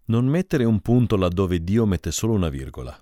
Non mettere un punto laddove Dio mette solo una virgola.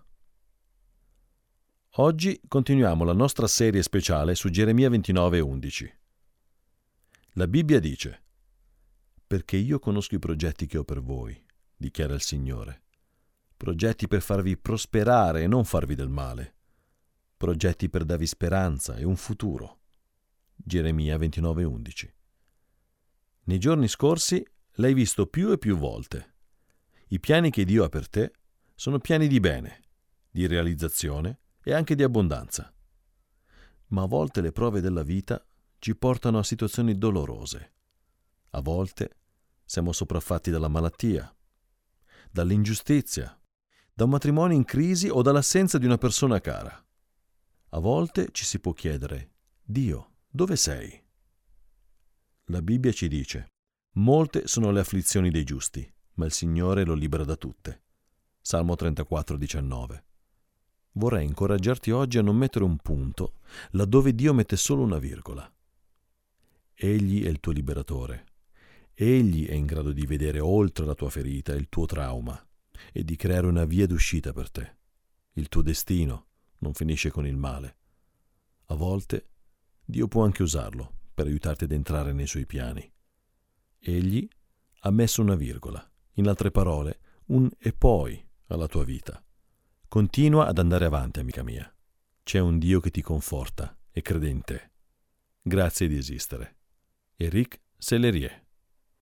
Oggi continuiamo la nostra serie speciale su Geremia 29:11. La Bibbia dice: «Perché io conosco i progetti che ho per voi», dichiara il Signore. Progetti per farvi prosperare e non farvi del male. Progetti per darvi speranza e un futuro. Geremia 29:11. Nei giorni scorsi l'hai visto più e più volte. I piani che Dio ha per te sono piani di bene, di realizzazione e anche di abbondanza. Ma a volte le prove della vita ci portano a situazioni dolorose. A volte siamo sopraffatti dalla malattia, dall'ingiustizia, da un matrimonio in crisi o dall'assenza di una persona cara. A volte ci si può chiedere: Dio, dove sei? La Bibbia ci dice: molte sono le afflizioni dei giusti, ma il Signore lo libera da tutte. Salmo 34:19. Vorrei incoraggiarti oggi a non mettere un punto laddove Dio mette solo una virgola. Egli è il tuo liberatore. Egli è in grado di vedere oltre la tua ferita e il tuo trauma e di creare una via d'uscita per te. Il tuo destino non finisce con il male. A volte Dio può anche usarlo per aiutarti ad entrare nei suoi piani. Egli ha messo una virgola, in altre parole, un e poi alla tua vita. Continua ad andare avanti, amica mia. C'è un Dio che ti conforta e crede in te. Grazie di esistere. Eric Sellerier.